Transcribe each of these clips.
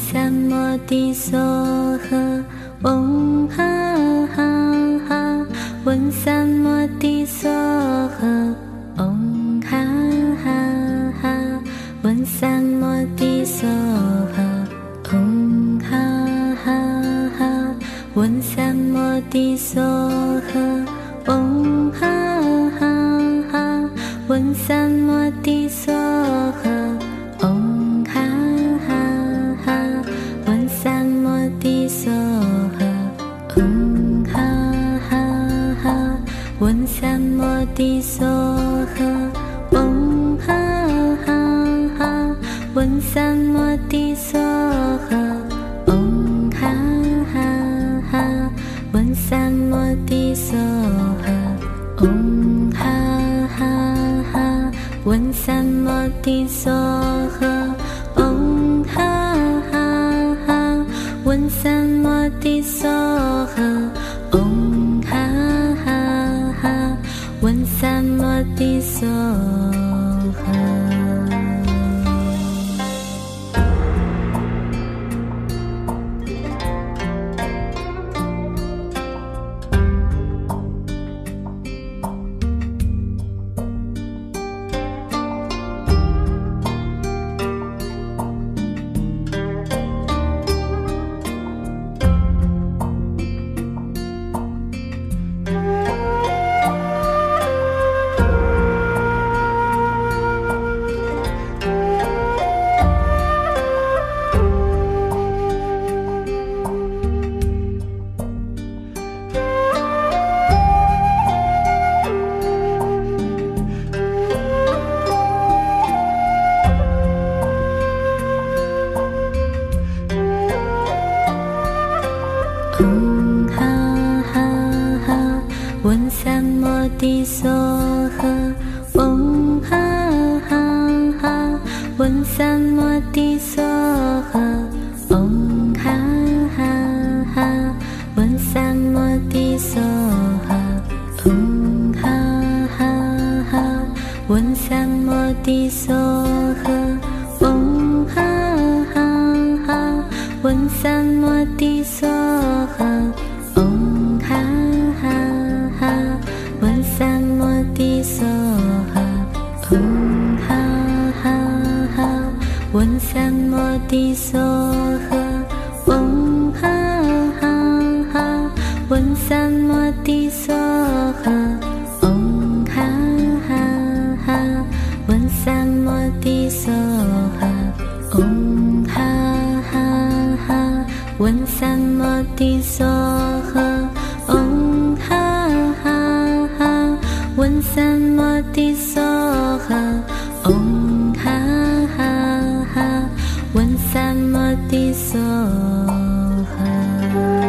三摩地娑诃，嗡哈哈哈，闻三摩地娑诃，嗡哈哈哈，闻三摩地娑诃，嗡哈哈哈，闻三摩地娑诃，嗡哈哈哈，闻三摩地娑诃。闻三摩地娑诃，嗡哈哈哈，闻三摩地娑诃，嗡哈哈哈，闻三摩地娑诃，嗡哈哈哈，闻三摩地娑诃，嗡哈哈哈，闻三摩地娑诃，嗡哈哈哈，闻三摩地娑诃。嗡哈哈哈，闻三摩地娑诃，嗡哈哈哈，闻三摩地娑诃，嗡哈哈哈，闻三摩地娑诃，嗡哈哈哈，闻三摩地娑诃，嗡哈哈哈，闻三摩地娑诃，嗡哈哈哈，闻三摩地娑诃，嗡哈哈哈，闻三摩地娑诃，嗡哈哈哈，闻三摩地娑诃，嗡哈哈哈，闻三摩地娑诃，嗡哈哈哈，闻三摩地娑诃，嗡哈哈哈，闻三摩地娑诃，嗡哈哈哈，闻三摩地娑诃。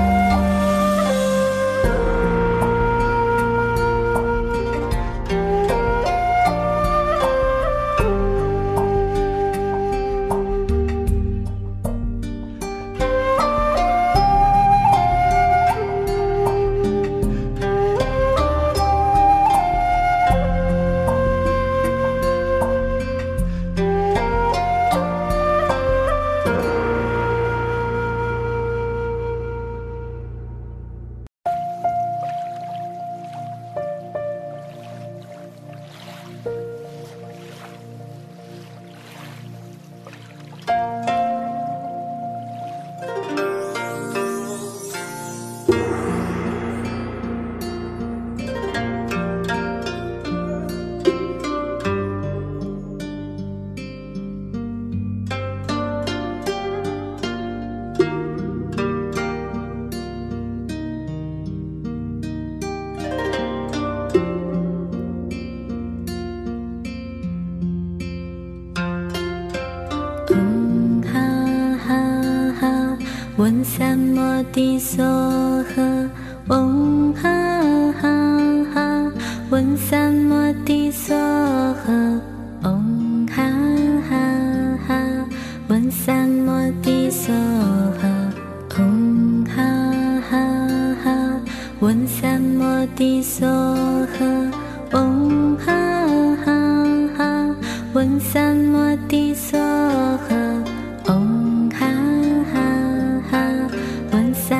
嗡哈哈哈，闻三摩地娑诃，嗡哈哈哈，闻三摩地娑诃，嗡哈哈哈，闻三摩地娑诃，嗡哈哈哈，闻三摩地娑诃，嗡哈哈哈，闻三摩地娑诃，嗡哈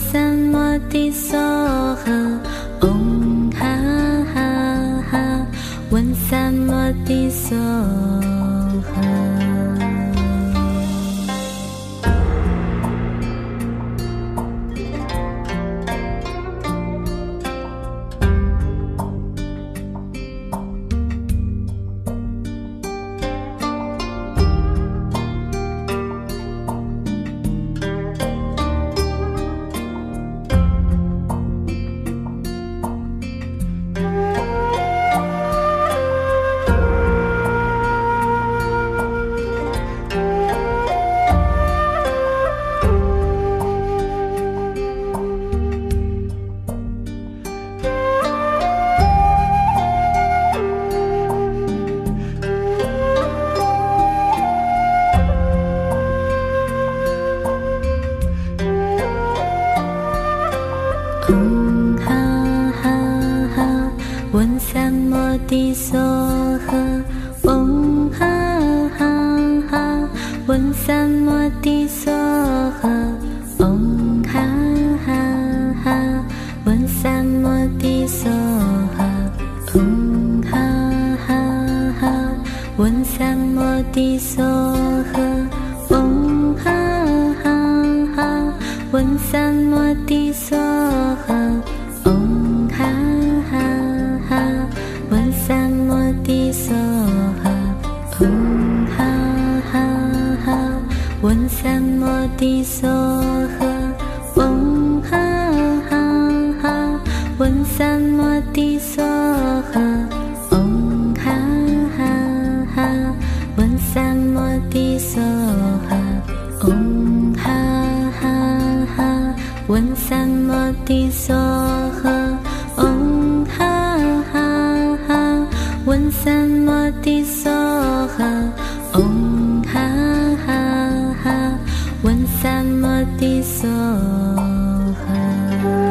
三摩地娑诃，嗡哈哈哈，闻三摩地娑诃。嗡哈哈哈，闻三摩地娑诃，嗡哈哈哈，闻三摩地娑诃，嗡哈哈哈，闻三摩地娑诃，嗡哈哈哈，闻三摩地娑诃，嗡哈哈哈，闻三摩地娑诃，嗡哈哈哈，闻三摩地娑诃，嗡哈哈哈，闻三摩地娑诃，嗡哈哈哈，闻三摩地娑诃，嗡哈哈哈，闻三摩地娑诃，嗡哈哈哈，闻三摩地娑诃，嗡哈哈哈，闻三摩地娑诃，嗡哈哈哈，闻三摩地娑诃。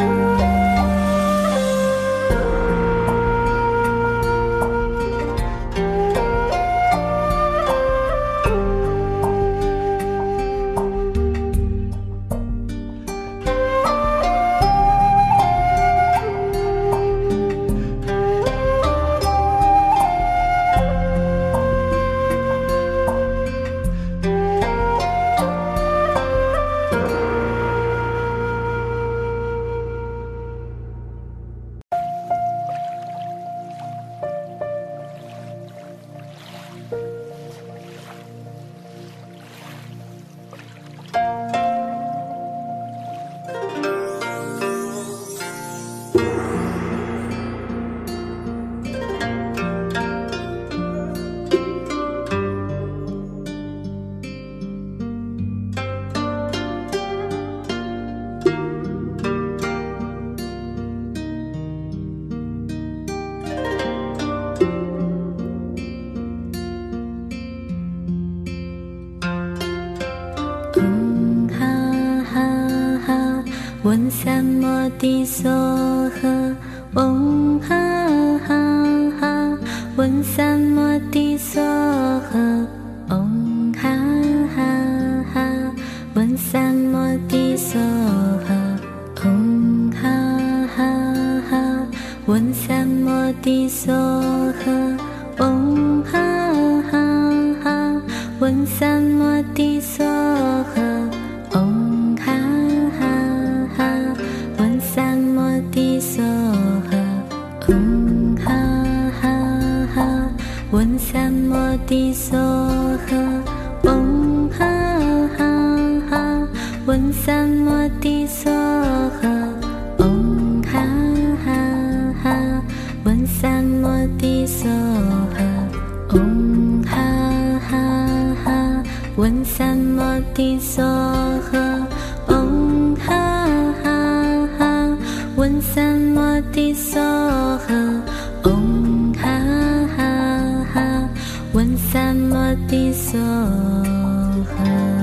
嗡哈哈哈，闻三摩地娑诃，嗡哈哈哈，闻三摩地娑诃，嗡哈哈哈，闻三摩地娑诃，嗡哈哈哈，闻三摩地娑诃，嗡哈哈哈，闻三摩地娑诃，嗡哈哈哈，闻三摩地娑诃，嗡哈哈哈，闻三摩地娑诃，嗡哈哈哈，闻三摩地娑诃，嗡哈哈哈，闻三摩地娑诃，嗡哈哈哈，闻三摩地娑诃，嗡哈哈哈，闻三摩地娑诃，嗡哈哈哈，闻三摩地娑诃。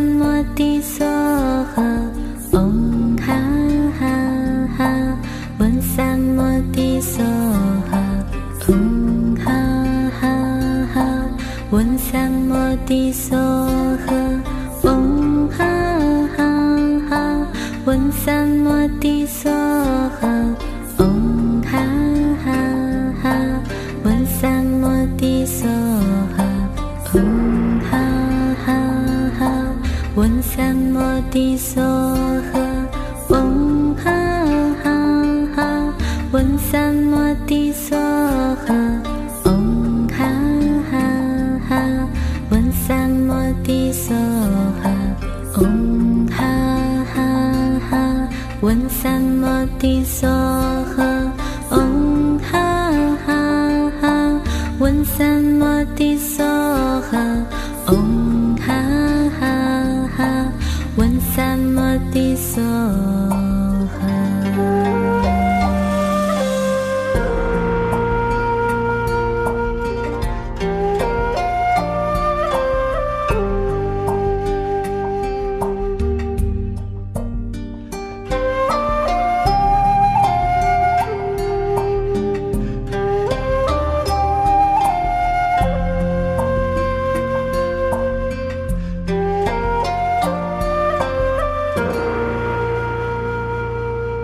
三摩地娑诃。唵哈哈哈，闻三摩地娑诃。唵哈哈哈，闻三摩地娑诃。唵哈哈哈，闻三摩地娑诃。唵哈哈哈，闻三摩地娑诃。唵哈哈哈，闻三摩地娑诃。唵哈哈哈，闻三摩地娑诃。唵哈哈哈，闻三摩地娑诃。唵哈哈哈，闻三摩地娑诃。唵哈哈哈，闻三摩地娑诃。唵哈哈哈，闻三摩地娑。